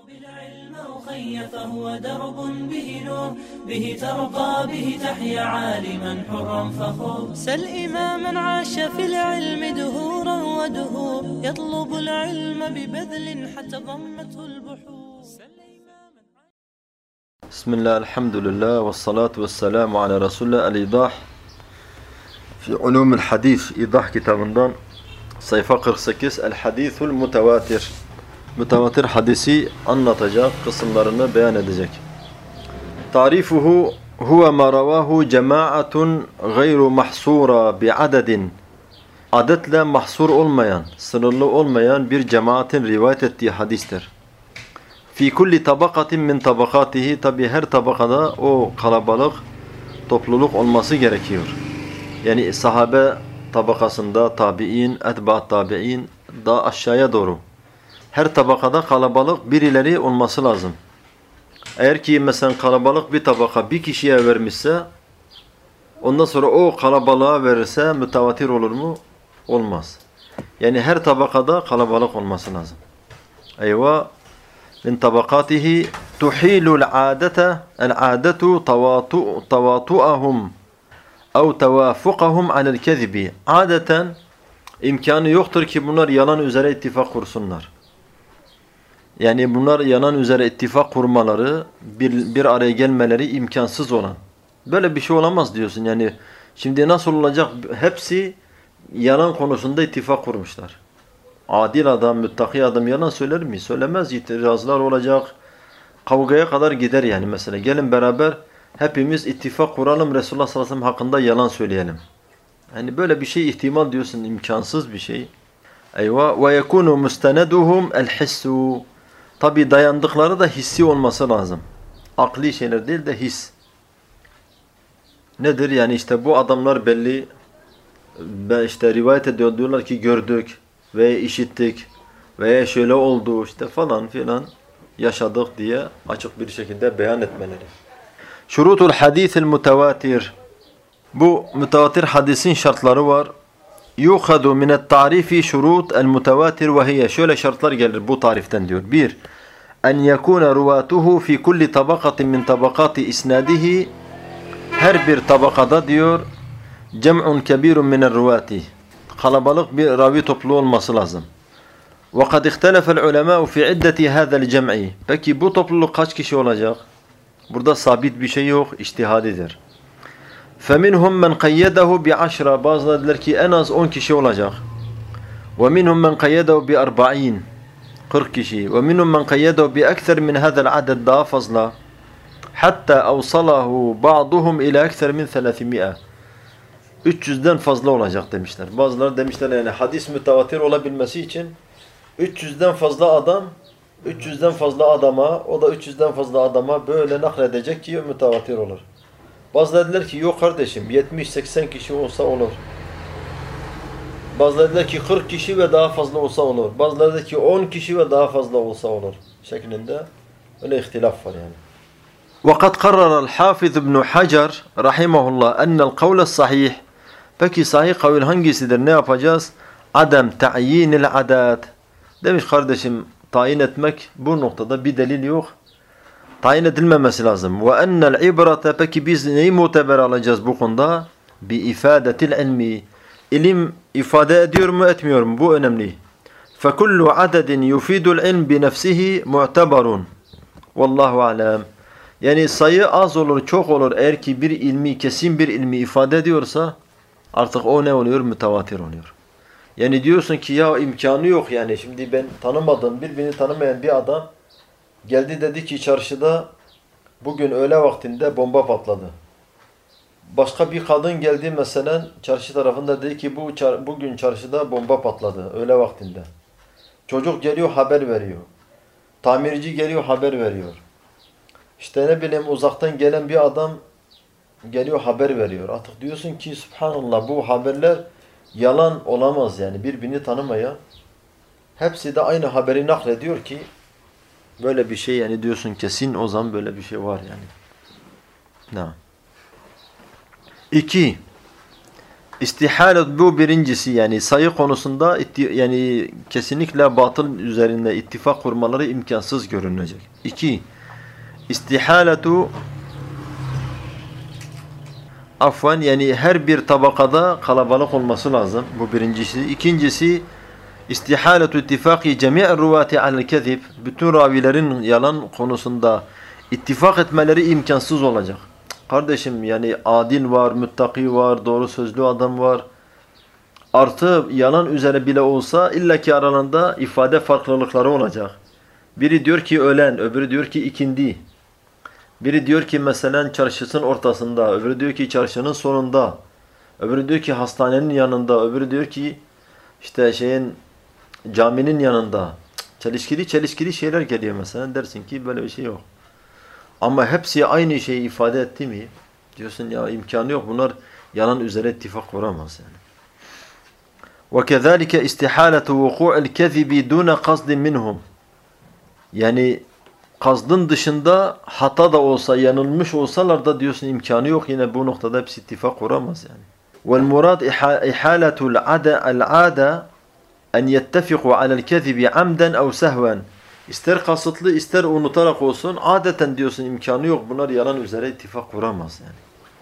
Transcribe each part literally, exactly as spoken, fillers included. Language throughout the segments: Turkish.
بالعلم أخي فهو درب به نور به ترقى به تحيا عالما حرا فخور سل إماما عاش في العلم دهورا ودهور يطلب العلم ببذل حتى ضمته البحور. بسم الله الحمد لله والصلاة والسلام على رسول الله. الإيضاح في علوم الحديث إيضاح كتابından sayfa kırk sekiz El-Hadithul Mutawatir. Mütevatir hadisi anlatacak, kısımlarını beyan edecek. Tarifuhu huve ma ravahu cemaatun gayru mahsura bi'adedin. Adetle mahsur olmayan, sınırlı olmayan bir cemaatin rivayet ettiği hadistir. Fi kulli tabakatin min tabakatihi, tabi her tabakada o kalabalık topluluk olması gerekiyor. Yani sahabe tabakasında tabi'in, etba'at tabi'in daha aşağıya doğru. Her tabakada kalabalık birileri olması lazım. Eğer ki mesela kalabalık bir tabaka bir kişiye vermişse, ondan sonra o kalabalığa verirse mütevatir olur mu? Olmaz. Yani her tabakada kalabalık olması lazım. Eyvah. Min tabakatihi tuhilul adete el-adetu tavatu'ahum ev tevafuqahum alel kezibi. Adeten imkanı yoktur ki bunlar yalan üzere ittifak kursunlar. Yani bunlar yalan üzere ittifak kurmaları, bir, bir araya gelmeleri imkansız olan. Böyle bir şey olamaz diyorsun. Yani şimdi nasıl olacak? Hepsi yalan konusunda ittifak kurmuşlar. Adil adam, müttaki adam yalan söyler mi? Söylemez. İtirazlar olacak. Kavgaya kadar gider yani mesela. Gelin beraber hepimiz ittifak kuralım, Resulullah sallallahu aleyhi ve sellem hakkında yalan söyleyelim. Yani böyle bir şey ihtimal diyorsun, imkansız bir şey. Eyvah. Ve yekunu musteneduhum el-hissu. Tabi dayandıkları da hissi olması lazım. Akli şeyler değil de his. Nedir? Yani işte bu adamlar belli, işte rivayet ediyor, diyorlar ki gördük ve işittik veya şöyle oldu işte falan filan yaşadık diye açık bir şekilde beyan etmeleri. Şurutul hadisil mutevatir. Bu mütevatir hadisin şartları var. Yukhadu minet tarifi şurut el mutevatir ve hiye. Şöyle şartlar gelir bu tariften diyor. Bir, en yekuna ruvatuhu fi kulli tabakatin min tabakati isnadihi. Her bir tabakada diyor cem'un kebirun minel ruvati. Kalabalık bir ravi topluluğu olması lazım. Ve kad ihtelefel ulemâ'u fi iddeti hâzel cem'i. Peki bu topluluk kaç kişi olacak? Burada sabit bir şey yok, içtihadidir. فَمِنْهُمْ مَنْ قَيَّدَهُ بِعَشْرَ. Bazıları dediler ki en az on kişi olacak. وَمِنْهُمْ مَنْ قَيَّدَهُ بِأَرْبَعِينَ. kırk kişi. وَمِنْهُمْ مَنْ قَيَّدَهُ بِأَكْثَرْ مِنْ هَذَا الْعَدَدْ. Daha fazla. حَتَّى أَوْصَلَهُ بَعْضُهُمْ إِلَى أَكْثَرْ مِنْ ثَلَاثِمِائَ. üç yüzden fazla olacak demişler. Bazıları demişler yani hadis mütevatir olabilmesi için üç yüzden fazla adam, üç yüzden fazla adama, o da üç yüzden fazla adama böyle nakledecek ki mütevatir olur. Bazıları dediler ki yok kardeşim yetmiş seksen kişi olsa olur. Bazıları dediler ki kırk kişi ve daha fazla olsa olur. Bazıları dediler ki on kişi ve daha fazla olsa olur. Şeklinde öyle ihtilaf var yani. وَقَدْ قَرَّرَ الْحَافِظُ بْنُ حَجَرْ رَحِمَهُ اللّٰهِ اَنَّ الْقَوْلَ الصَّحِيحِ. Peki sahih kavil hangisidir? Ne yapacağız? Adem ta'yinil adat. Demiş kardeşim tayin etmek bu noktada bir delil yok. Tayin edilmemesi lazım. Ve ennel ibrate. Peki biz neyi muteber alacağız bu konuda? Bi ifadetil ilmi. İlim ifade ediyor mu etmiyor mu? Bu önemli. Fekullu adedin yufidul ilm bi nefsihi mu'tebarun. Vallahu alem. Yani sayı az olur, çok olur. Eğer ki bir ilmi, kesin bir ilmi ifade ediyorsa artık o ne oluyor? Mütevatir oluyor. Yani diyorsun ki ya imkanı yok yani. Şimdi ben tanımadığım, birbirini tanımayan bir adam geldi dedi ki çarşıda bugün öğle vaktinde bomba patladı. Başka bir kadın geldi mesela çarşı tarafında dedi ki bu çar bugün çarşıda bomba patladı öğle vaktinde. Çocuk geliyor haber veriyor. Tamirci geliyor haber veriyor. İşte ne bileyim uzaktan gelen bir adam geliyor haber veriyor. Artık diyorsun ki subhanallah bu haberler yalan olamaz yani birbirini tanımayan. Hepsi de aynı haberi naklediyor ki böyle bir şey yani diyorsun kesin o zaman böyle bir şey var yani. Ne? İki. İstihalet bu birincisi, yani sayı konusunda yani kesinlikle batıl üzerinde ittifak kurmaları imkansız görünecek. İki, istihaletu afwan yani her bir tabakada kalabalık olması lazım. Bu birincisi. İkincisi istihaletu ittifaki cemi'ir ruvati alel kezib. Bütün ravilerin yalan konusunda ittifak etmeleri imkansız olacak. Kardeşim yani adil var, müttaki var, doğru sözlü adam var. Artı yalan üzere bile olsa illaki aralarında ifade farklılıkları olacak. Biri diyor ki öğlen, öbürü diyor ki ikindi. Biri diyor ki mesela çarşısının ortasında, öbürü diyor ki çarşının sonunda. Öbürü diyor ki hastanenin yanında, öbürü diyor ki işte şeyin caminin yanında. Çelişkili çelişkili şeyler geliyor mesela. Dersin ki böyle bir şey yok. Ama hepsi aynı şeyi ifade etti mi? Diyorsun ya imkanı yok. Bunlar yalan üzere ittifak kuramaz yani. وَكَذَٰلِكَ اِسْتِحَالَةُ وُقُوعِ الْكَذِبِ دُونَ قَصْدٍ مِنْهُمْ. Yani kazdın dışında hata da olsa, yanılmış olsalar da diyorsun imkanı yok. Yine bu noktada hepsi ittifak kuramaz yani. وَالْمُرَادْ اِحَالَةُ الْعَادَ اَنْ يَتَّفِقُوا عَلَى الْكَذِبِ عَمْدًا اَوْ سَهْوًا. İster kasıtlı ister unutarak olsun adeten diyorsun imkanı yok. Bunlar yalan üzere ittifak kuramaz yani.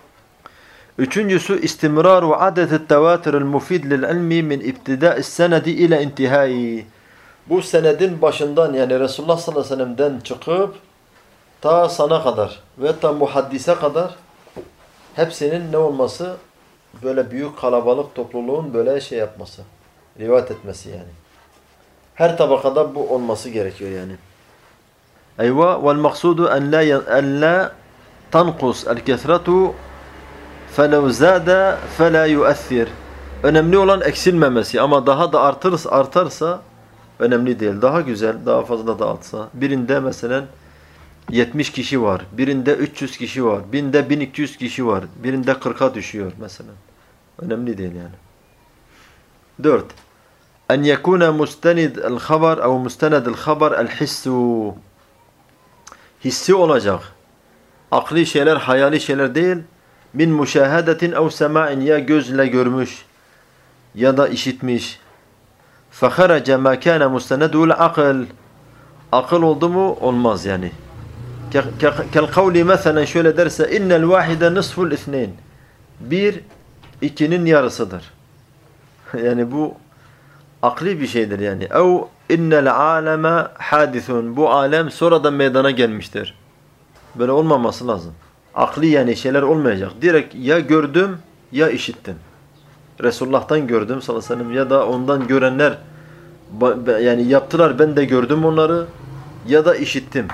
Üçüncüsü istimraru adet tevatur el-mufid lil-ilmi min ibtida'is senedi ila intihai. Bu senedin başından yani Resulullah sallallahu aleyhi ve sellem'den çıkıp ta sana kadar ve ta muhaddise kadar hepsinin ne olması? Böyle büyük kalabalık topluluğun böyle şey yapması. Rivayet etmesi yani. Her tabakada bu olması gerekiyor yani. Eyva vel maksudu en la en la tanqus el-kesratu فَلَوْ زَادَ فَلَا يُؤَثِّرْ. Önemli olan eksilmemesi ama daha da artırsa, artarsa önemli değil. Daha güzel, daha fazla dağıtsa. Birinde mesela yetmiş kişi var, birinde üç yüz kişi var, birinde bin iki yüz kişi var, birinde kırka düşüyor mesela. Önemli değil yani. Dört. En yekuna mustenid el-haber ev mustened el-haber el-hissu. Hissi olacak. Akli şeyler, hayali şeyler değil. Min müşahedetin ev sema'in, ya gözle görmüş ya da işitmiş. فَخَرَجَ مَا كَانَ مُسْتَنَدُ الْعَقْلِ. Akıl oldu mu olmaz yani. Kel-kavli mesela şöyle derse innel vahide nisful ithneyn. Bir ikinin yarısıdır. Yani bu akli bir şeydir yani. Ev innel aleme hadithun. Bu alem sonradan meydana gelmiştir. Böyle olmaması lazım. Akli yani şeyler olmayacak. Direkt ya gördüm ya işittim. Resulullah'tan gördüm sallallahu aleyhi ve sellem ya da ondan görenler yani yaptılar ben de gördüm onları ya da işittim.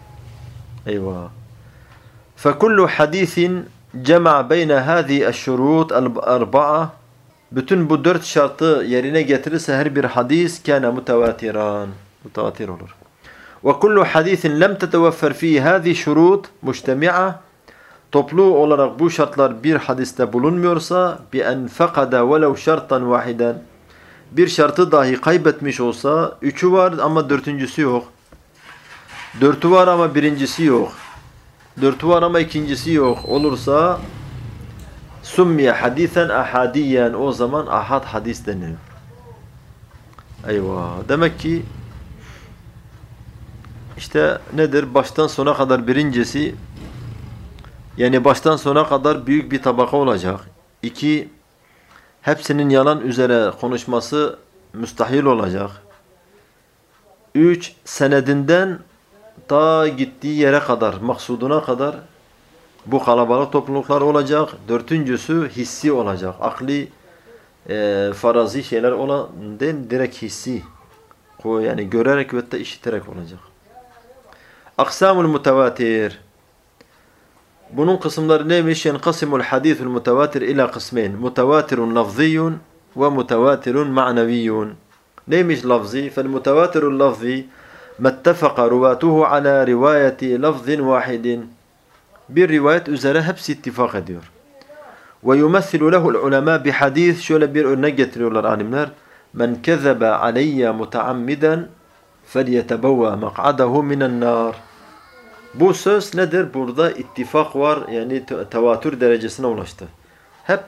Eyvah. فَكُلُّ حَدِيثٍ جَمَعَ بَيْنَ هَذِي الشُّرُوطِ الْأَرْبَعَةِ. Bütün bu dört şartı yerine getirirse her bir hadis kâne mutevatiran. Mutavatir olur. وَكُلُّ حَدِيثٍ لَمْ تَتَوَفَّرْ ف۪ي هَذِي شُرُوطِ مُجْتَمِعَةً. Toplu olarak bu şartlar bir hadiste bulunmuyorsa بِاَنْ فَقَدَ وَلَوْ شَرْطًا وَاحِدًا. Bir şartı dahi kaybetmiş olsa, üçü var ama dörtüncüsü yok. Dörtü var ama birincisi yok. Dörtü var ama ikincisi yok olursa summiye hadisen ahadiyen, o zaman ahad hadis denir. Eyvah. Demek ki işte nedir? Baştan sona kadar birincisi yani baştan sona kadar büyük bir tabaka olacak. İki, hepsinin yalan üzere konuşması müstahil olacak. Üç, senedinden ta gittiği yere kadar, maksuduna kadar bu kalabalık topluluklar olacak. Dördüncüsü hissi olacak. Akli, e, farazi şeyler olan değil, direkt hissi. Yani görerek ve de işiterek olacak. Aksamul mutevatir. Bunun kısımları neymiş? Yenkasimul hadithul mutevatir ila kısmeyn. Mutevatirun lafziyun ve mutevatirun ma'naviyun. Neymiş lafzi? Fel mutevatirul lafzi mettefaka ruvatuhu ala rivayeti lafzin vahidin. Bir rivayet üzere hepsi ittifak ediyor. Ve yumessilu lehu'l ulema bi hadis. Şöyle bir örnek getiriyorlar alimler. Men kezebe aleyye mutaammiden felyetebevve maq'adahu minen nar. Bu söz nedir? Burada ittifak var. Yani tevatür derecesine ulaştı. Hep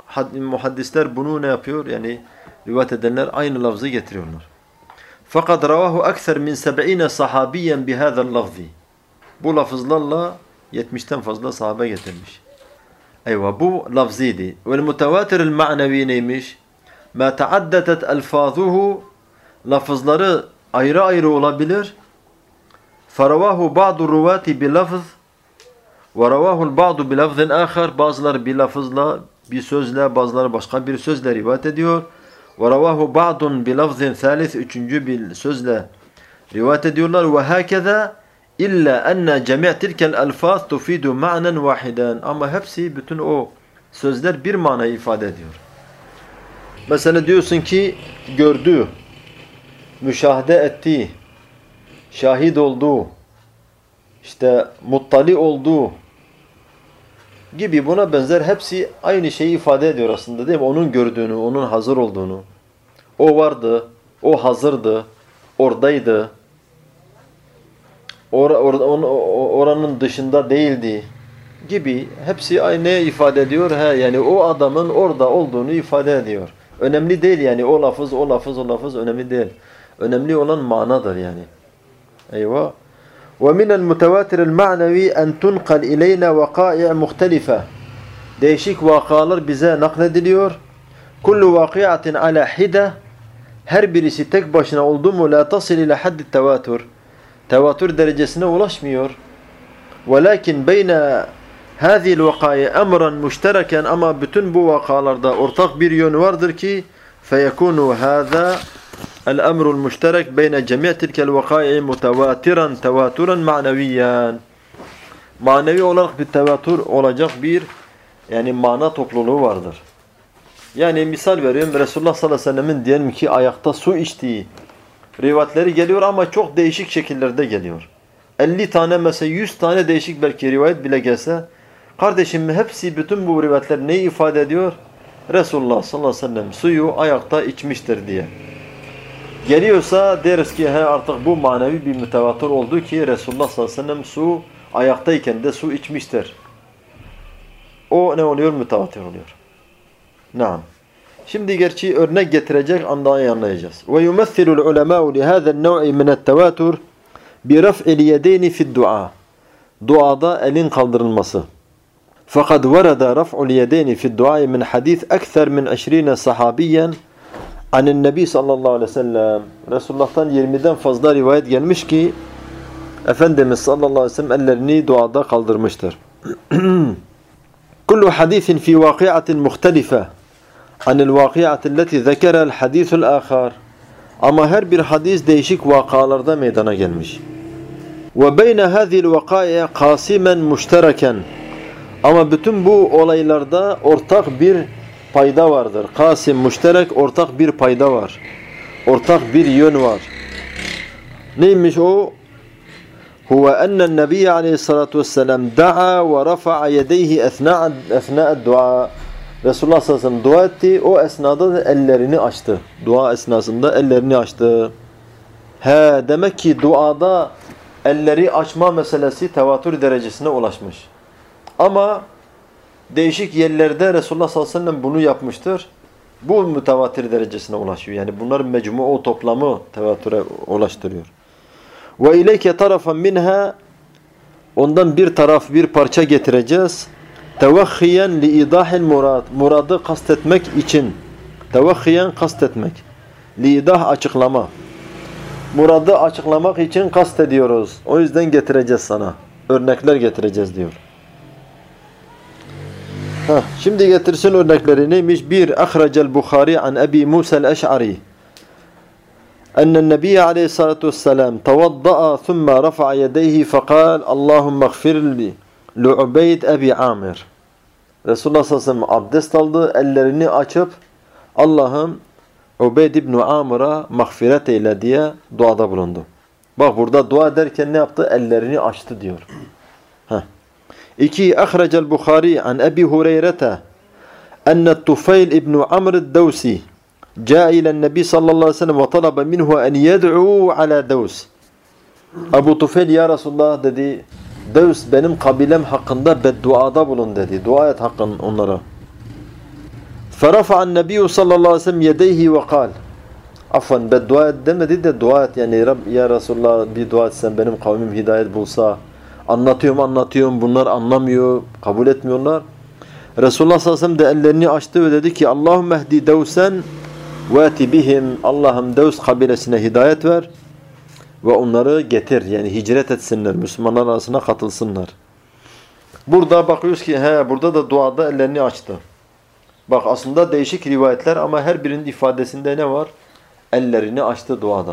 muhaddisler bunu ne yapıyor? Yani rivayet edenler aynı lafzı getiriyorlar. Fakat ravahu ekser min seb'ine sahabiyen bihâzel lafzi. Bu lafızlarla yetmişten fazla sahabe getirmiş. Eyvah, bu lafziydi. Vel mutevatiril ma'nevi neymiş? Ma taaddetet elfâzuhu, lafızları ayrı ayrı olabilir. Feravahu ba'du ruvati bi lafz ve ravahu'l ba'du bi lafzin âkhar. Bazıları bir lafızla, bir sözle, bazıları başka bir sözle rivayet ediyor. Ve ravahu ba'dun bi lafzin thalith, üçüncü bir sözle rivayet ediyorlar. Ve hâkeza illa enne cemi' tilkel elfâz tufidu ma'nen vahiden. Ama hepsi, bütün o sözler bir manayı ifade ediyor. Mesela diyorsun ki gördü, müşahede etti, şahit oldu, işte muttali oldu gibi, buna benzer hepsi aynı şeyi ifade ediyor aslında, değil mi? Onun gördüğünü, onun hazır olduğunu. O vardı, o hazırdı, oradaydı, or, or, or, oranın dışında değildi gibi, hepsi aynı ifade ediyor. He, yani o adamın orada olduğunu ifade ediyor. Önemli değil yani o lafız, o lafız, o lafız önemli değil. Önemli olan manadır yani. Eyvah. وَمِنَ الْمُتَوَاتِرِ الْمَعْنَوِي أَنْ تُنْقَلْ اِلَيْنَا وَقَائِعَ مُخْتَلِفَةً. Değişik vakalar bize naklediliyor. كُلُّ وَاقِعَةٍ عَلَى حِدَةٍ. Her birisi tek başına oldu mu لَا تَصِلِ إلى حَدِّ التَّوَاتُرِ. Tevatür derecesine ulaşmıyor. وَلَكِنْ بَيْنَ هذه الوقائع أمرا مشتركا, ama bütün bu vakalarda ortak bir yön vardır ki فيكون هذا الأمر المشترك بين جميع تلك الوقائع متواترا تواترا معنويا. Manevi olarak bir tevatür olacak bir yani mana topluluğu vardır. Yani misal veriyorum, Resulullah sallallahu aleyhi ve sellem'in diyelim ki ayakta su içtiği rivayetleri geliyor ama çok değişik şekillerde geliyor. elli tane mesela yüz tane değişik belki rivayet bile gelse, kardeşim hepsi, bütün bu rivayetler neyi ifade ediyor? Resulullah sallallahu aleyhi ve sellem suyu ayakta içmiştir diye. Geliyorsa deriz ki he, artık bu manevi bir mütevatir oldu ki Resulullah sallallahu aleyhi ve sellem su ayaktayken de su içmiştir. O ne oluyor? Mütevatir oluyor. Naam. Şimdi gerçi örnek getirecek, anda anlayacağız. Ve yumessilul ulemâ'u li hâzel nev'i minet tevatür bi raf'il yedeyni fi'd du'a. Duada elin kaldırılması. Fakat verada raf'ul yedeyni fi'd du'a min hadis ekser min yirmi sahabiyen anin Nebi sallallahu aleyhi ve sellem. Resulullah'tan yirmiden fazla rivayet gelmiş ki Efendimiz sallallahu aleyhi ve sellem ellerini duada kaldırmıştır. Kullu hadisin fi vakiatin muhtelife anil vakiatin leti zekerel hadisul ahar. Ama her bir hadis değişik vakalarda meydana gelmiş. Ve beyne hazil vakaya kasimen müştereken. Ama bütün bu olaylarda ortak bir payda vardır. Kasim, müşterek, ortak bir payda var. Ortak bir yön var. Neymiş o? Huve ennen nebiyye aleyhissalatu vesselam da'a ve rafa'a yedeyhi esna'ad dua. Resulullah sallallahu aleyhi ve sellem dua etti. O esnada da ellerini açtı. Dua esnasında ellerini açtı. He, demek ki duada elleri açma meselesi tevatür derecesine ulaşmış. Ama değişik yerlerde Resulullah sallallahu aleyhi ve sellem bunu yapmıştır. Bu mütevatir derecesine ulaşıyor. Yani bunların mecmu, o toplamı tevatüre ulaştırıyor. Ve ileyke tarafan minha, ondan bir taraf, bir parça getireceğiz. Tevahhiyen li idahil murad, muradı kastetmek için. Tevahhiyen kastetmek. Li idah, açıklama. Muradı açıklamak için kastediyoruz. O yüzden getireceğiz sana. Örnekler getireceğiz diyor. Heh, şimdi getirsin örnekleri. Neymiş? Bir, ahracel Bukhari an Ebi Musa el-Eş'ari ennen Nebiye aleyhissalatu vesselam tevadda'a thumma rafa'a yedeyhi fekal Allahümme gfirli li'ubeyd Ebi Amir. Resulullah sallallahu aleyhi ve sellem abdest aldı, ellerini açıp Allah'ım Ubeyd ibn Amir'a mağfiret eyle diye duada bulundu. Bak burada dua ederken ne yaptı? Ellerini açtı diyor. Heh. İki, ahracel Bukhari an Ebi Hureyre'te enne Tufayl ibn Amr el-Dawsi ca'a ilen Nebi sallallahu aleyhi ve sellem ve talaba minhu en yed'u ala Daws. Ebu Tufayl, ya Resulullah dedi, Daws benim kabilem hakkında bedduada bulun dedi. Dua et hakkın onlara. فَرَفَعَ النَّبِيُّ صَلَّى اللّٰهُ عَلَيْهِ وَسَلَّمْ يَدَيْهِ وَقَالَ Afwan beddua et demedi de dua et yani Rab, ya Resulullah bir dua etsen benim kavmim hidayet bulsa. Anlatıyorum anlatıyorum bunlar anlamıyor, kabul etmiyorlar. Resulullah sallallahu aleyhi ve sellem de ellerini açtı ve dedi ki Allahümme ehdi devsen ve eti bihim. Allah'ım Devs kabilesine hidayet ver ve onları getir. Yani hicret etsinler, Müslümanlar arasına katılsınlar. Burada bakıyoruz ki he burada da duada ellerini açtı. Bak aslında değişik rivayetler ama her birinin ifadesinde ne var? Ellerini açtı duada.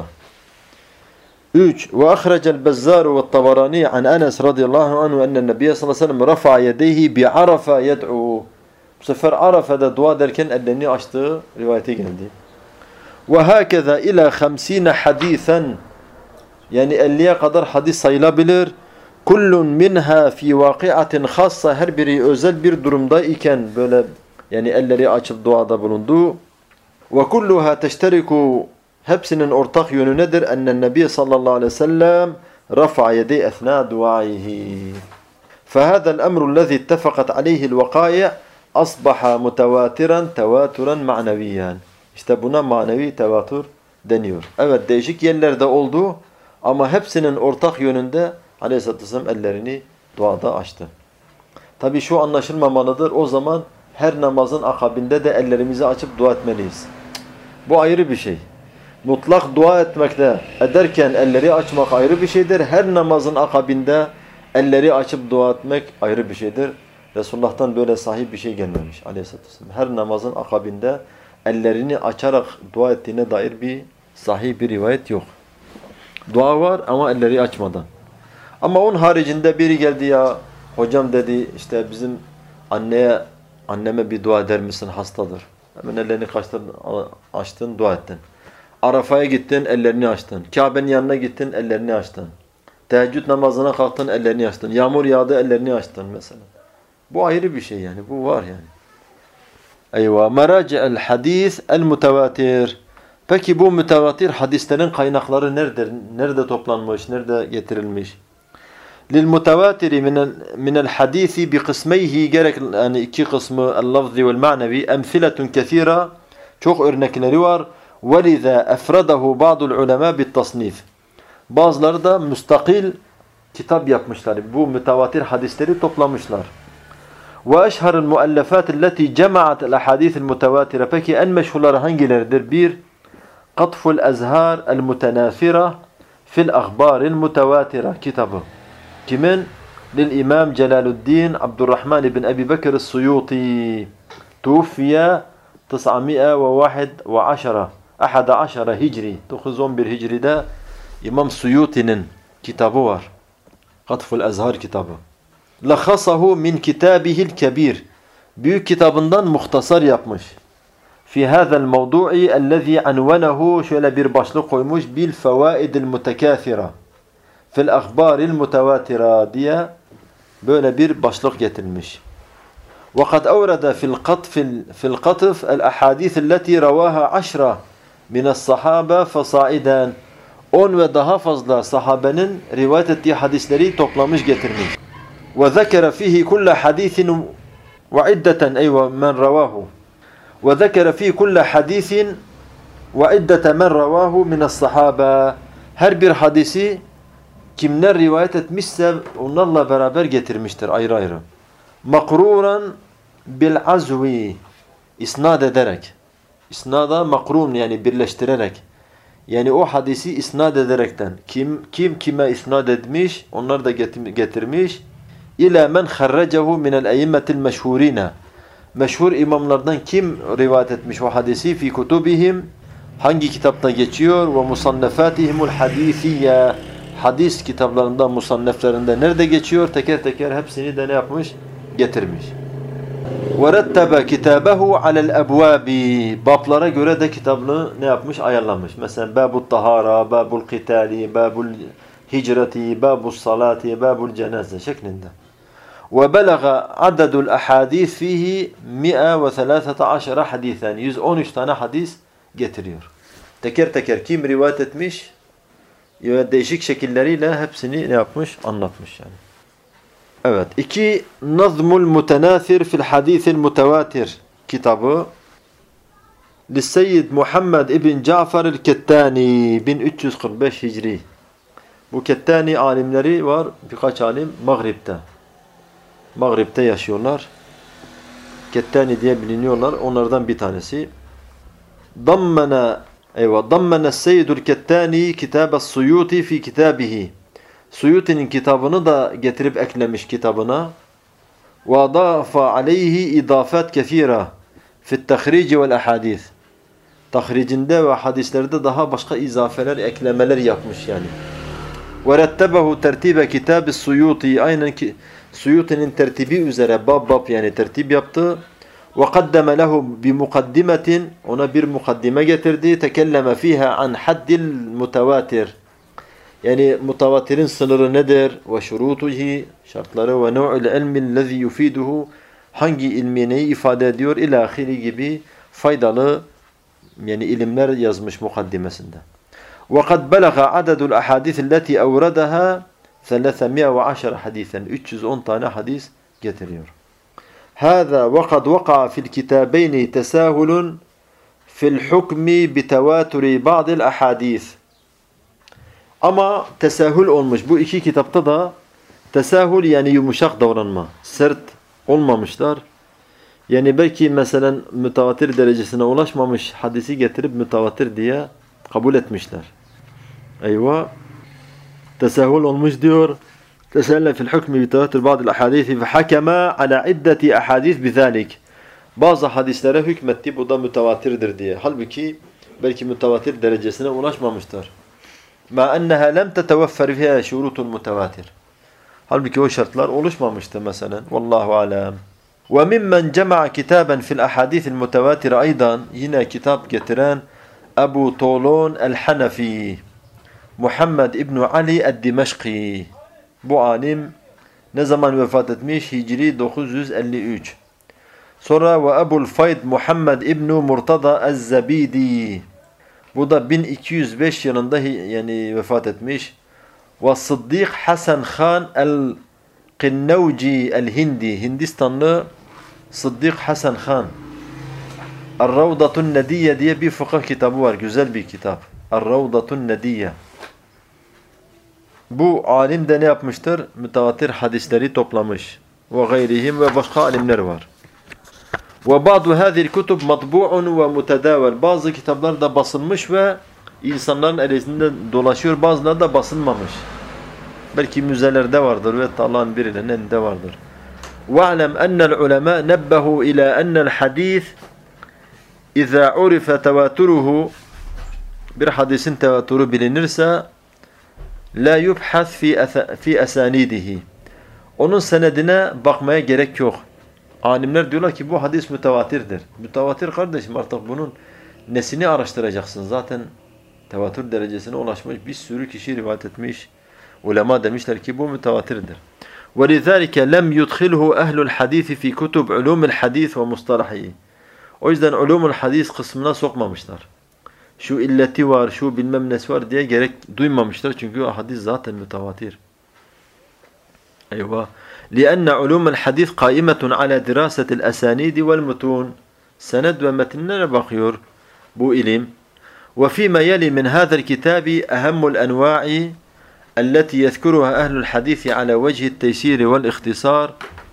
üç. Ve ahrecel Bezzar ve Tabarani an Enes radıyallahu anhu enne Nebiye sallallahu aleyhi ve sellem rafa'a yedeyhi bi Arafa yed'u. Bu sefer Arafa'da dua derken ellerini açtığı rivayeti geldi. Ve hakeza ila hamsine hadisen. Yani elliye kadar hadis sayılabilir. Kullun minha fi vakiatin khassa, her biri özel bir durumda iken böyle yani elleri açıp duada bulundu. Ve kulluha teşteriku, hepsinin ortak yönü nedir? Ennen Nebi sallallahu aleyhi ve sellem rafa'a yedey esna duaihi. فهذا الأمر الذي اتفقت عليه الوقائع أصبح متواترا تواترا معنويا. İşte buna manevi tevatür deniyor. Evet değişik yerlerde oldu ama hepsinin ortak yönünde Aleyhisselatü Vesselam ellerini duada açtı. Tabi şu anlaşılmamalıdır. O zaman her namazın akabinde de ellerimizi açıp dua etmeliyiz. Bu ayrı bir şey. Mutlak dua etmekte, ederken elleri açmak ayrı bir şeydir. Her namazın akabinde elleri açıp dua etmek ayrı bir şeydir. Resulullah'tan böyle sahih bir şey gelmemiş Aleyhisselatü Vesselam. Her namazın akabinde ellerini açarak dua ettiğine dair bir sahih bir rivayet yok. Dua var ama elleri açmadan. Ama onun haricinde biri geldi ya hocam dedi işte bizim anneye anneme bir dua eder misin, hastadır. Hemen ellerini kaçtın, açtın, dua ettin. Arafa'ya gittin, ellerini açtın. Kabe'nin yanına gittin, ellerini açtın. Teheccüd namazına kalktın, ellerini açtın. Yağmur yağdı, ellerini açtın mesela. Bu ayrı bir şey yani. Bu var yani. Eyvah. Meraci'el hadis el mutevatir. Peki bu mütevatir hadislerin kaynakları neredir? Nerede toplanmış? Nerede getirilmiş? Lilmutevatiri minel hadisi bi kısmeyhi, gerek yani iki kısmı el-lafzi vel-ma'nevi emsiletun kesira, çok örnekleri var. وَلِذَا اَفْرَدَهُ بَعْضُ الْعُلَمَا بِالتصنif. Bazıları da müstakil kitap yapmışlar. Bu mütevatir hadisleri toplamışlar. وَاَشْهَرُ الْمُؤَلَّفَاتِ الَّتِي جَمَعَتْ الْاَحَادِيثِ الْمُتَوَاتِرَ. Peki en meşhurları hangileridir? Bir, قَطْفُ الْاَزْهَارِ الْمُتَنَافِرَةِ فِي الْاَخْبَارِ الْمُتَوَاتِرَةِ kitabı. Kimin? Lil-İmam Celaluddin Abdurrahman ibn Ebi Bekir es-Suyuti. Tufiye تسعمائة وواحد وعشرة أحد عشر Hicri. dokuz yüz on bir Hicri'de İmam Suyuti'nin kitabı var. Katful Ezhar kitabı. Lakhasahu min kitabihil kebir. Büyük kitabından muhtasar yapmış. Fi hadal mevdu'i ellezî anvenehu, şöyle bir başlık koymuş. Bil fevaidil mutekâthira fil akhbaril mutevatira diye böyle bir başlık getirmiş. وقد أورد في القطف في القطف الأحاديث التي رواها عشرة من الصحابة فصاعدا. On ve daha fazla sahabenin rivayet ettiği hadisleri toplamış getirmiş. وذكر فيه كل حديث وعدة أيوة من رواه. وذكر فيه كل حديث وعدة من رواه من الصحابة. Her bir hadisi kimler rivayet etmişse onlarla beraber getirmiştir ayrı ayrı. Makruran bil azvi, isnad ederek. İsnada makrun yani birleştirerek. Yani o hadisi isnad ederekten. Kim kim kime isnad etmiş, onlar da getirmiş. İlâ men kharracahu minel eyyimmetil meşhurine. Meşhur imamlardan kim rivayet etmiş o hadisi? Fi kutubihim, hangi kitapta geçiyor? Ve musannefatihimul hadisiyye, hadis kitaplarında, musanneflerinde nerede geçiyor? Teker teker hepsini de ne yapmış? Getirmiş. وَرَتَّبَ كِتَابَهُ عَلَى الْأَبْوَابِ. Bablara göre de kitabını ne yapmış? Ayarlamış. Mesela Babul Tahara, Babul Qitali, Babul Hicreti, Babul Salati, Babul Cenaze şeklinde. وَبَلَغَ عَدَدُ الْأَحَادِيثِ فِيهِ مئة وثلاثة عشر hadisen. yüz on üç tane hadis getiriyor. Teker teker kim rivayet etmiş? Ya değişik şekilleriyle hepsini ne yapmış? Anlatmış yani. Evet. İki, Nazmul Mutenâthir fil Hadîthil Mutevatir kitabı. Lisseyyid Muhammed ibn Cafer el-Kettani bin üç yüz kırk beş Hicri. Bu Kettani alimleri var. Birkaç alim Mağrib'de. Mağrib'de yaşıyorlar. Kettani diye biliniyorlar. Onlardan bir tanesi. Dammana eyvah dammana Seyyidul Kettani kitab-ı Suyuti fi kitabihi. Suyuti'nin kitabını da getirip eklemiş kitabına. Ve adafa aleyhi idafat kefira fi't tahrici vel ahadis. Tahricinde ve hadislerde daha başka izafeler, eklemeler yapmış yani. Ve rettebehu tertibe kitab-ı Suyuti. Aynen ki Suyuti'nin tertibi üzere bab bab yani tertip yaptı. Ve kaddeme lehu bi mukaddimetin. Ona bir mukaddime getirdi. Tekelleme fiha an haddil mutavatir. Yani mutavatirin sınırı nedir? Ve şurutuhi, şartları ve nev'il ilmin lezi yufiduhu, hangi ilmi neyi ifade ediyor? İlâhiri gibi faydalı yani ilimler yazmış mukaddimesinde. Ve kad belaga adedul ahadith allati awradaha ثلاثمائة وعشرة hadisen. üç yüz on tane hadis getiriyor. Hâzâ ve kad vaka'a fil kitâbeyni tesâhulun fil hukmi bitevâturi ba'dil ahadith. Ama tesahül olmuş. Bu iki kitapta da tesahül yani yumuşak davranma. Sert olmamışlar. Yani belki mesela mütevatir derecesine ulaşmamış hadisi getirip mütevatir diye kabul etmişler. Eyvah. Tesahül olmuş diyor. Tesahülle fil hukmi bitavatir bazı ahadisi ve hakema ala iddeti ahadis bizalik. Bazı hadislere hükmetti bu da mütevatirdir diye. Halbuki belki mütevatir derecesine ulaşmamışlar. Ma enneha lem teteveffer fiha şurutul mutevatir. Halbuki o şartlar oluşmamıştı mesela. Vallahu alem. Ve mimmen cema'a kitaben fil ahadithil mutevatire aydan, yine kitap getiren Ebu Tolon el-Hanefi Muhammed İbn Ali el-Dimeşki. Bu alim ne zaman vefat etmiş? Hicri dokuz yüz elli üç. Sonra ve Ebu'l Fayd Muhammed İbn Murtada el-Zabidi. Bu da bin iki yüz beş yılında yani vefat etmiş. Ve Sıddık Hasan Khan el-Qinnavci el-Hindi. Hindistanlı Sıddık Hasan Khan. Er-Ravdatun Nediyye diye bir fıkıh kitabı var. Güzel bir kitap. Er-Ravdatun Nediyye. Bu alim de ne yapmıştır? Mütevatir hadisleri toplamış. Ve gayrihim ve başka alimler var. Ve bazı hâzil kutub matbu'un ve mutedâvel. Bazı kitaplar da basılmış ve insanların elinde dolaşıyor. Bazıları da basılmamış. Belki müzelerde vardır ve Allah'ın birilerinin elinde vardır. وَعْلَمْ أَنَّ الْعُلَمَاء نَبَّهُوا إِلَى أَنَّ الْحَدِيثِ اِذَا عُرِفَ تَوَاتُرُهُ. Bir hadisin tevatürü bilinirse la yubhas fi fi asanidihi. Onun senedine bakmaya gerek yok. Alimler diyorlar ki bu hadis mütevatirdir. Mütevatir kardeşim, artık bunun nesini araştıracaksın? Zaten tevatür derecesine ulaşmış bir sürü kişi rivayet etmiş. Ulema demişler ki bu mütevatirdir. وَلِذَٰلِكَ لَمْ يُدْخِلْهُ أَهْلُ الْحَدِيثِ فِي كُتُبْ عُلُومِ الْحَدِيثِ وَمُصْطَلَحِهِ. O yüzden ulûmul hadis kısmına sokmamışlar. Şu illeti var, şu bilmem nesi var diye gerek duymamışlar. Çünkü hadis zaten mütevatir. Eyvah. لِأَنَّ عُلُومَ الْحَدِيثِ قَائِمَةٌ عَلَى دِرَاسَةِ الْأَسَانِيدِ وَالْمُتُونِ. Sened ve metinlere bakıyor bu ilim. وَفِيمَا يَلِي مِنْ هَذَا الْكِتَابِ أَهَمُّ الْأَنْوَاعِ التي يذكرها أهل الحديث على وجه التيسير والاختصار.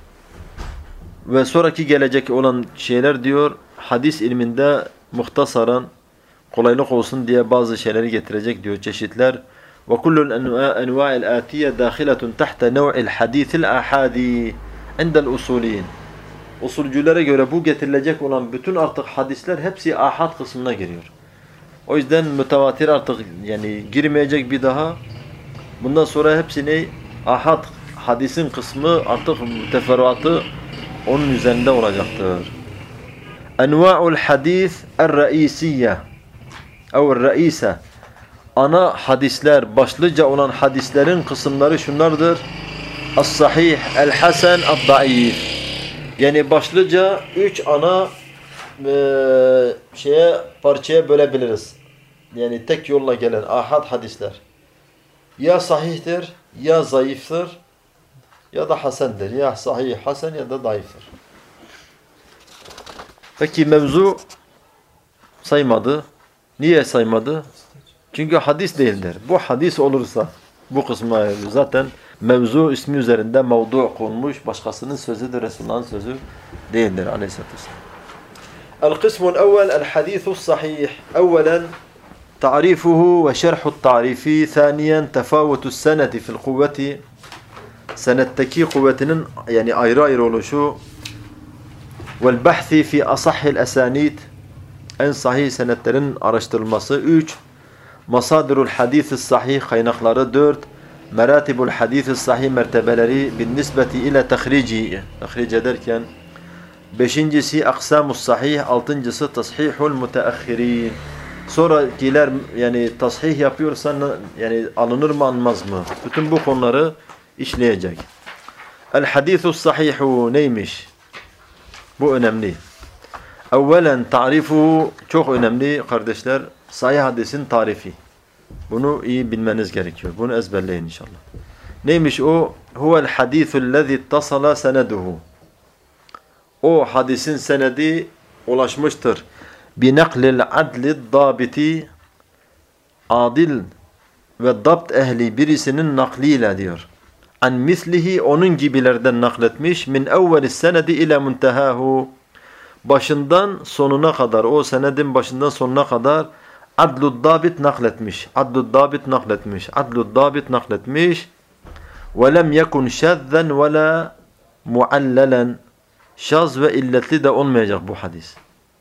Ve sonraki gelecek olan şeyler diyor, hadis ilminde muhtasaran, kolaylık olsun diye bazı şeyleri getirecek diyor, çeşitler. Ve kullul enva'il atiye dahiletun tahta nev'il hadithil ahadi indel usuliyin. Usulcülere göre bu getirilecek olan bütün artık hadisler hepsi ahad kısmına giriyor. O yüzden mütevatir artık yani girmeyecek bir daha. Bundan sonra hepsini ahad hadisin kısmı artık teferruatı onun üzerinde olacaktır. Enva'ul hadis er-reisiyye ev-reise. Ana hadisler, başlıca olan hadislerin kısımları şunlardır. Es-sahih, el-hasen, el-daif. Yani başlıca üç ana e, şeye parçaya bölebiliriz. Yani tek yolla gelen ahad hadisler. Ya sahihtir, ya zayıftır, ya da hasendir. Ya sahih, hasen ya da zayıftır. Peki mevzu saymadı. Niye saymadı? Çünkü hadis değildir. Bu hadis olursa bu kısmına ayrılıyor. Zaten mevzu ismi üzerinde mevdu konmuş. Başkasının sözüdür, Resulullah'ın sözü değildir aleyhissalatü vesselam. القسم الأول الحديث الصحيح. أولا تعريفه وشرح التعريف. ثانيا تفاوت السنة في القوة. Senetteki kuvvetinin yani ayrı ayrı oluşu. والبحث في أصح الأسانيد. En sahih senetlerin araştırılması. Üç. Masadirul hadis-i sahih kaynakları. Dört. Meratibul hadis-i sahih mertebeleri bin nisbeti ile tahrici. Tahric ederken. Beşincisi aksamus sahih. Altıncısı tashihul müteahhirin. Sonrakiler yani tashih yapıyorsa yani alınır mı alınmaz mı? Bütün bu konuları işleyecek. El hadisus sahihu neymiş? Bu önemli. Evvelen tarifu çok önemli kardeşler. Sahih hadisin tarifi. Bunu iyi bilmeniz gerekiyor. Bunu ezberleyin inşallah. Neymiş o? Huvel hadisullezî ittasala seneduhu. O hadisin senedi ulaşmıştır. Binaklil adlid dabiti, adil ve dabt ehli birisinin nakliyle diyor. An mislihi onun gibilerden nakletmiş. Min evvelis senedi ile muntehahu. Başından sonuna kadar, o senedin başından sonuna kadar adlud dabit nakletmiş. Adlud dabit nakletmiş. Adlud dabit nakletmiş. Ve lem yekun şazzen ve la muallalen. Şaz ve illetli de olmayacak bu hadis.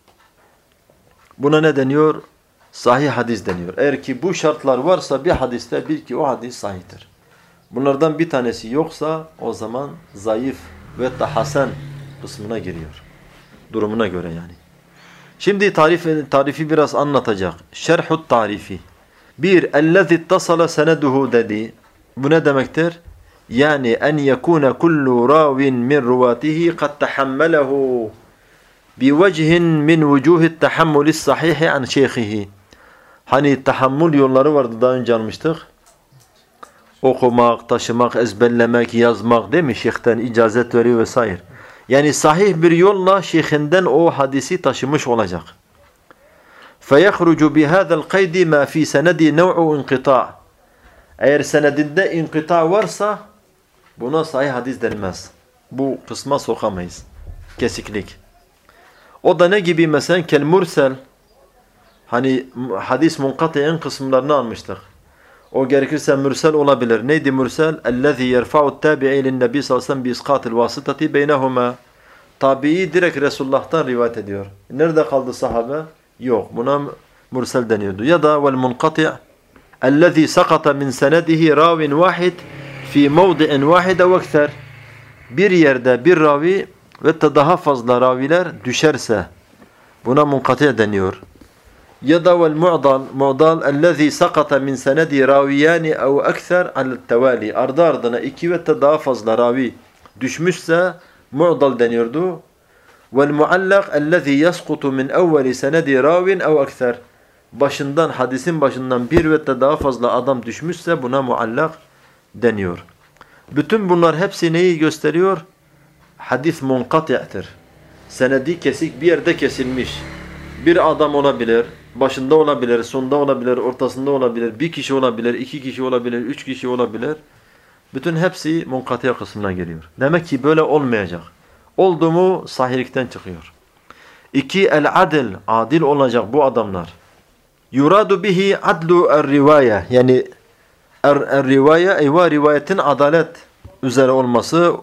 Buna ne deniyor? Sahih hadis deniyor. Eğer ki bu şartlar varsa bir hadiste bil ki o hadis sahihtir. Bunlardan bir tanesi yoksa o zaman zayıf ve hasen kısmına giriyor. Durumuna göre yani. Şimdi tarifi, tarifi biraz anlatacak. Şerhut tarifi. Bir, ellezî ittasala seneduhu dedi. Bu ne demektir? Yani en yekûne kullu râvin min ruvâtihi kad tehammelehu bivecihin min vücûhit tehammulis sahihi an şeyhihi. Hani tahammül yolları vardı, daha önce almıştık. Okumak, taşımak, ezberlemek, yazmak değil mi? Şeyhten icazet veriyor vesaire. Yani sahih bir yolla şeyhinden o hadisi taşımış olacak. فَيَخْرُجُ بِهَذَا الْقَيْدِ مَا فِي سَنَدِ نَوْعُ اِنْقِطَاء. Eğer senedinde inkıta varsa buna sahih hadis denmez. Bu kısma sokamayız. Kesiklik. O da ne gibi mesela? Kel mursel. Hani hadis munkati'in kısımlarını almıştık. O gerekirse mürsel olabilir. Neydi mürsel? اَلَّذِي يَرْفَعُ التَّابِعِي لِلنَّبِي sallallahu aleyhi ve sellem بِإِسْقَاطِ الْوَاسِطَةِ بَيْنَهُمَا. Tabi'i direkt Resulullah'tan rivayet ediyor. Nerede kaldı sahabe? Yok. Buna mürsel deniyordu. Ya da وَالْمُنْقَطِعِ اَلَّذِي سَقَطَ مِنْ سَنَدِهِ رَاوٍ وَاحِدٍ فِي مَوْضِعٍ وَاحِدَ وَاكْثَرٍ. Bir yerde bir ravi ve daha fazla raviler düşerse buna munkati deniyor. Ya da vel mu'dal, mu'dal ellezî sakata min senedi raviyani ev ekser alel tevali. Ardı ardına iki ve daha fazla ravi düşmüşse mu'dal deniyordu. Vel muallak ellezî yaskutu min evveli senedi ravin ev ekser. Başından, hadisin başından bir ve daha fazla adam düşmüşse buna muallak deniyor. Bütün bunlar hepsi neyi gösteriyor? Hadis munkati'tir. Senedi kesik, bir yerde kesilmiş. Bir adam olabilir, başında olabilir, sonda olabilir, ortasında olabilir, bir kişi olabilir, iki kişi olabilir, üç kişi olabilir. Bütün hepsi munkati kısmına giriyor. Demek ki böyle olmayacak. Oldu mu sahihlikten çıkıyor. İki, el-adil, adil olacak bu adamlar. Yuradu bihi adlu er-rivaya. Yani er-rivaya, eyvah rivayetin adalet üzere olması.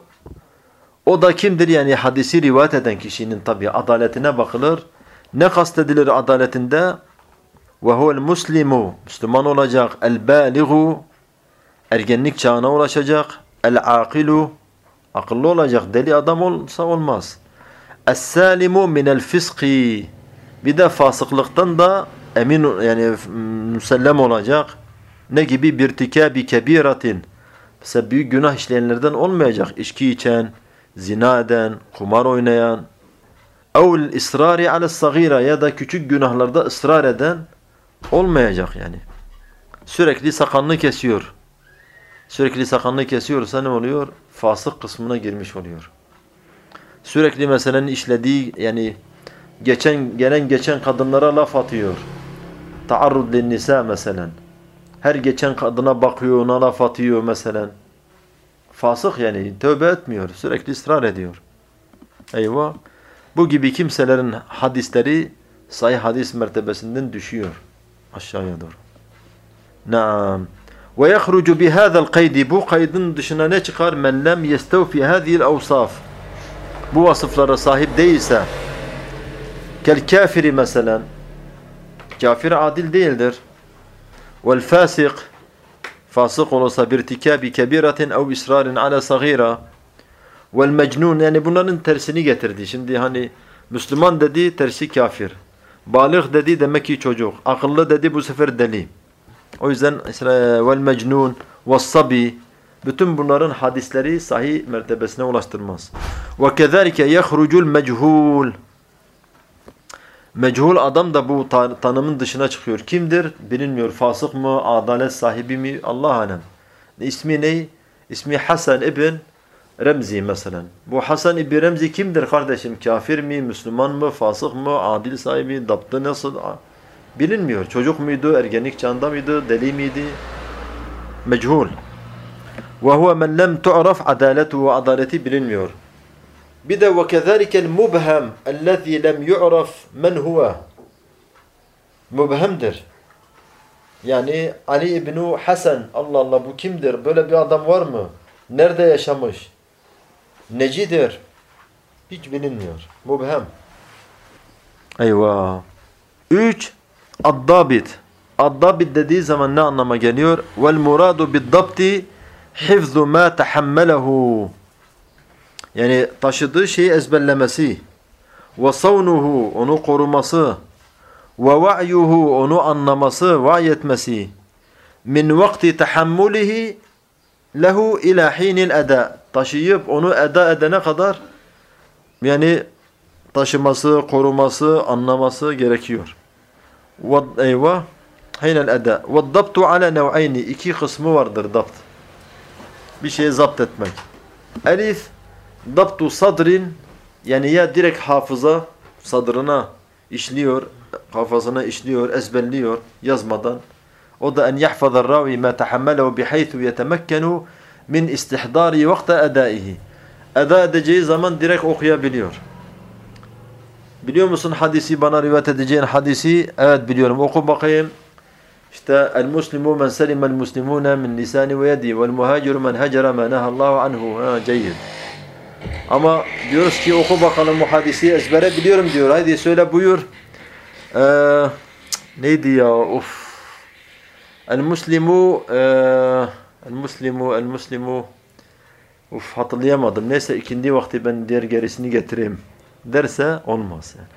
O da kimdir? Yani hadisi rivayet eden kişinin tabi adaletine bakılır. Ne kastedilir adaletinde? Ve huvel muslimu, Müslüman olacak. El-bâligu, ergenlik çağına ulaşacak. El-âkilu, akıllı olacak. Deli adam olsa olmaz. Es-sâlimu minel fiski, bir de fasıklıktan da emin yani müsellem olacak. Ne gibi? Birtikâbi kebîratin, mesela büyük günah işleyenlerden olmayacak. İçki içen, zina eden, kumar oynayan. Evl israri ala sagira, ya da küçük günahlarda ısrar eden olmayacak yani. Sürekli sakalını kesiyor. Sürekli sakalını kesiyorsa ne oluyor? Fasık kısmına girmiş oluyor. Sürekli mesela işlediği yani geçen gelen geçen kadınlara laf atıyor. Taarrud lin nisa mesela. Her geçen kadına bakıyor, ona laf atıyor mesela. Fasık yani, tövbe etmiyor, sürekli ısrar ediyor. Eyvah. Bu gibi kimselerin hadisleri sahih hadis mertebesinden düşüyor aşağıya doğru. Naam. Ve yahrucu bi hada'l kaydi, bu kaydın dışına ne çıkar? Men lem yestevfi hadihi'l awsaf. Bu vasıflara sahip değilse, kel kafiri mesela, kafir adil değildir. Vel fasık, fasık olursa birtikabi kebiratin ev israrin ala sagira. Vel mecnun, yani bunların tersini getirdi. Şimdi hani Müslüman dedi, tersi kafir. Balık dedi, demek ki çocuk. Akıllı dedi, bu sefer deli. O yüzden vel mecnun ve sabi, bütün bunların hadisleri sahih mertebesine ulaştırmaz. Ve kezalike yahrucul mechul. Mechul adam da bu tanımın dışına çıkıyor. Kimdir? Bilinmiyor. Fasık mı? Adalet sahibi mi? Allah alem. İsmi ne? İsmi Hasan ibn Remzi mesela. Bu Hasan ibn Remzi kimdir kardeşim? Kafir mi? Müslüman mı? Fasık mı? Adil sahibi? Dabtı nasıl? Bilinmiyor. Çocuk muydu? Ergenlik çağında mıydı? Deli miydi? Mechul. Ve huve men lem tu'raf adaletuhu, adaleti bilinmiyor. Bir de ve kezalikel mubhem ellezî lem yu'raf men huve. Mubhemdir. Yani Ali İbn Hasan, Allah Allah bu kimdir? Böyle bir adam var mı? Nerede yaşamış? Necidir? Hiç bilinmiyor. Mubhem. Eyvah. Üç. Ad-dabit. Ad-dabit dediği zaman ne anlama geliyor? Vel muradu bid-dabti hifzu ma tahammelehu. Yani taşıdığı şeyi ezberlemesi. Ve savnuhu, onu koruması. Ve va'yuhu, onu anlaması, vahy etmesi. Min vakti tahammulihi lehu ila hinil eda. Taşıyıp onu eda edene kadar yani taşıması, koruması, anlaması gerekiyor. Ve eyvah hinel eda. Ve dabtu ala nev'ayni. İki kısmı vardır dabt. Bir şeyi zapt etmek. Elif dabtu sadrin, yani ya direkt hafıza sadrına işliyor, kafasına işliyor, ezberliyor yazmadan. O da en yahfazar ravi ma tahammalehu bihaythu yetemekkenu min istihdari vakte edaihi. Eda edeceği zaman direkt okuyabiliyor. Biliyor musun hadisi, bana rivayet edeceğin hadisi? Evet biliyorum. Oku bakayım. İşte el-muslimu men selimel muslimuna min lisani ve yedi vel muhaciru men hacera ma nahallahu anhu. Ha, ceyyid. Ama diyoruz ki oku bakalım bu hadisi, ezbere biliyorum diyor. Haydi söyle buyur. Ee, neydi ya? Of. El-muslimu el-muslimu el-muslimu Uf, hatırlayamadım. Neyse ikindi vakti ben diğer gerisini getireyim derse olmaz yani.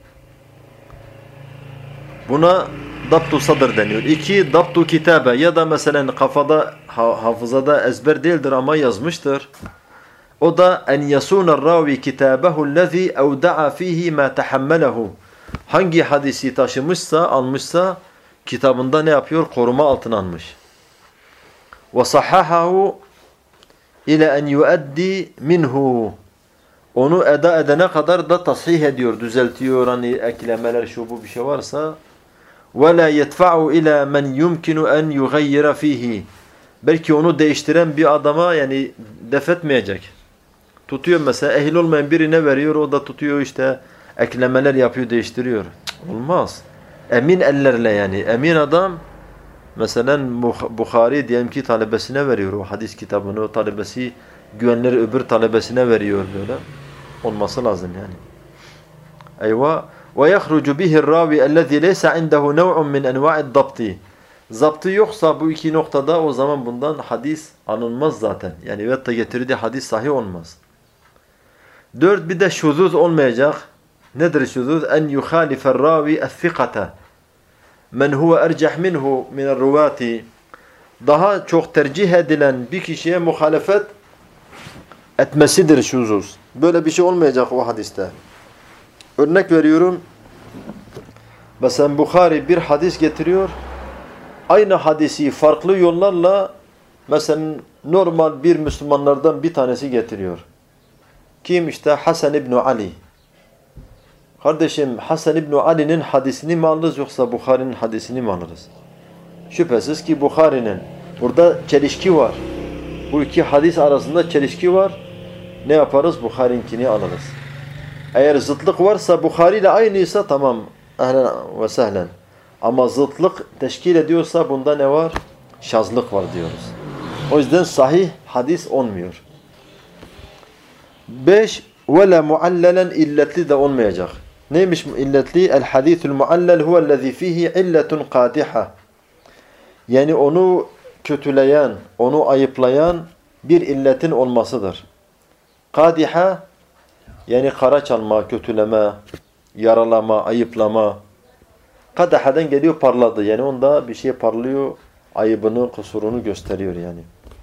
Buna dabtu sadr deniyor. İki, dabtu kitabe, ya da mesela kafada, hafızada ezber değildir ama yazmıştır. O da en yasûner ravi kitabehu lezî evda'a fîhî mâ tehammelehu. Hangi hadisi taşımışsa, almışsa kitabında ne yapıyor? Koruma altına almış. Ve sahhahahu ila en yuaddi minhu. Onu eda edene kadar da tasih ediyor, düzeltiyor. Hani eklemeler, şu bu bir şey varsa. Ve la yedfa'u ila men yumkinu en yughayyira fihi. Belki onu değiştiren bir adama yani defetmeyecek. Tutuyor mesela, ehil olmayan birine veriyor, o da tutuyor işte eklemeler yapıyor, değiştiriyor. Olmaz. Emin ellerle yani. Emin adam mesela Bukhari diyelim ki talebesine veriyor o hadis kitabını, o talebesi güvenilir öbür talebesine veriyor böyle. Olması lazım yani. Eyvah. Ve yahrucu bihi'r ravi ellezî leysa indehu nev'un min enva'id dabti. Zaptı yoksa bu iki noktada o zaman bundan hadis alınmaz zaten. Yani veyahut da getirdiği hadis sahih olmaz. Dört, bir de şuzuz olmayacak. Nedir şuzuz? En yuhalifer ravi es-sikate. Men huve erceh minhu minel ruvati. Daha çok tercih edilen bir kişiye muhalefet etmesidir şuzuz. Böyle bir şey olmayacak o hadiste. Örnek veriyorum. Mesela Bukhari bir hadis getiriyor. Aynı hadisi farklı yollarla mesela normal bir Müslümanlardan bir tanesi getiriyor. Kim? İşte Hasan İbn Ali. Kardeşim Hasan İbni Ali'nin hadisini mi alırız yoksa Bukhari'nin hadisini mi alırız? Şüphesiz ki Bukhari'nin. Burada çelişki var. Bu iki hadis arasında çelişki var. Ne yaparız? Bukhari'nkini alırız. Eğer zıtlık varsa Bukhari ile aynıysa tamam. Ehlen ve sehlen. Ama zıtlık teşkil ediyorsa bunda ne var? Şazlık var diyoruz. O yüzden sahih hadis olmuyor. Beş, وَلَا مُعَلَّلًا illetli de olmayacak. Neymiş illetli? El-hadithul muallel huvellezî fîhî illetun kâdiha. Yani onu kötüleyen, onu ayıplayan bir illetin olmasıdır. Kâdiha yani kara çalma, kötüleme, yaralama, ayıplama. Kadahadan geliyor parladı. Yani onda bir şey parlıyor, ayıbını, kusurunu gösteriyor yani.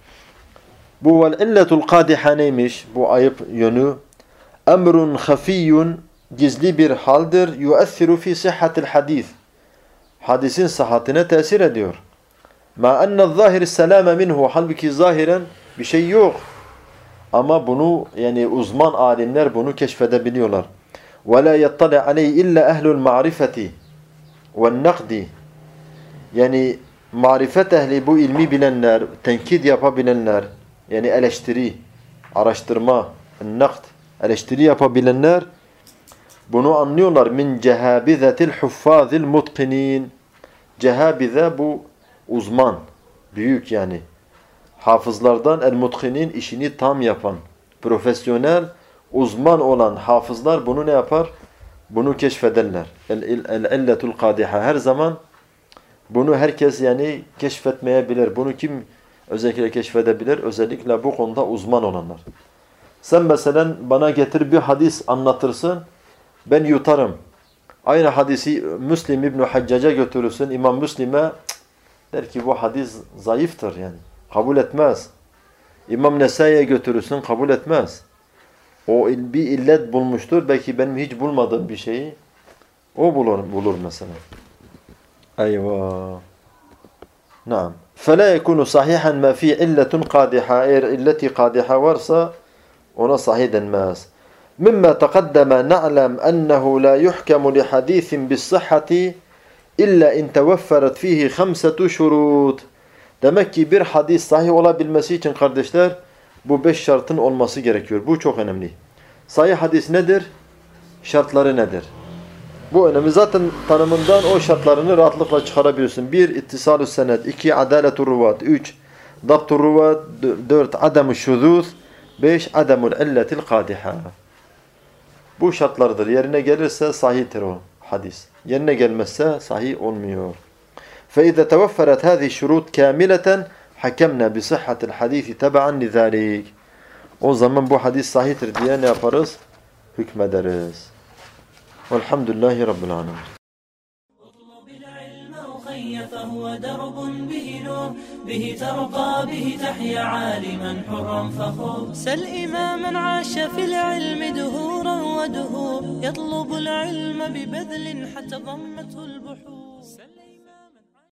Bu vel illetul kâdiha neymiş? Bu ayıp yönü. Emrun hafiyyun gizli bir haldir. Yu'essiru fi sihhatil hadis. Hadisin sıhhatine tesir ediyor. Ma enne zahir selame minhu. Halbuki zahiren bir şey yok. Ama bunu yani uzman alimler bunu keşfedebiliyorlar. Ve la yattali aleyhi illa ehlul ma'rifeti ve nakdi. Yani marifet ehli, bu ilmi bilenler, tenkit yapabilenler, yani eleştiri, araştırma, nakd, eleştiri yapabilenler bunu anlıyorlar. Min cehabizetil huffazil mutkinin. Cehabize bu uzman, büyük yani. Hafızlardan el-mutkinin işini tam yapan, profesyonel, uzman olan hafızlar bunu ne yapar? Bunu keşfederler. El-illetul kadiha. Her zaman bunu herkes yani keşfetmeyebilir. Bunu kim özellikle keşfedebilir? Özellikle bu konuda uzman olanlar. Sen mesela bana getir bir hadis anlatırsın, ben yutarım. Aynı hadisi Müslim İbn-i Haccac'a götürürsün, İmam Müslim'e der ki bu hadis zayıftır yani. Kabul etmez. İmam Nesai'ye götürürsün, kabul etmez. O bir illet bulmuştur, belki benim hiç bulmadığım bir şeyi o bulur, bulur mesela. Eyvah. Naam. فَلَا يَكُونُ صَحِيحًا مَا فِي اِلَّةٌ قَادِحًا. Eğer illeti kadiha varsa ona sahih denmez. مِمَّا تَقَدَّمَ نَعْلَمْ أَنَّهُ لَا يُحْكَمُ لِحَدِيثٍ بِالصِّحَّةِ إِلَّا اِنْ تَوَفَّرَتْ ف۪يهِ خَمْسَةُ شُرُوطٍ. Demek ki bir hadis sahih olabilmesi için kardeşler bu beş şartın olması gerekiyor. Bu çok önemli. Sahih hadis nedir? Şartları nedir? Bu önemli. Zaten tanımından o şartlarını rahatlıkla çıkarabiliyorsun. Bir, ittisalü senet. iki, adaletur ruvat. Üç, dabtur ruvat. Dört, ademu şuzuz. Beş, ademul illetil kadiha. Bu şartlardır. Yerine gelirse sahihtir o hadis. Yerine gelmezse sahih olmuyor. فَاِذَا تَوَفَّرَتْ هَذِي الشُّرُوطِ كَامِلَةً حَكَمْنَا بِصِحَّةِ الْحَدِيثِ تَبَعًا لِذَٰلِكِ. O zaman bu hadis sahihtir diye ne yaparız? Hükmederiz. Velhamdülillahi Rabbil alemin. فهو درب به نور به ترقى به تحيا عالما حرا فخور سل إماما عاش في العلم دهورا ودهور يطلب العلم ببذل حتى ضمته البحور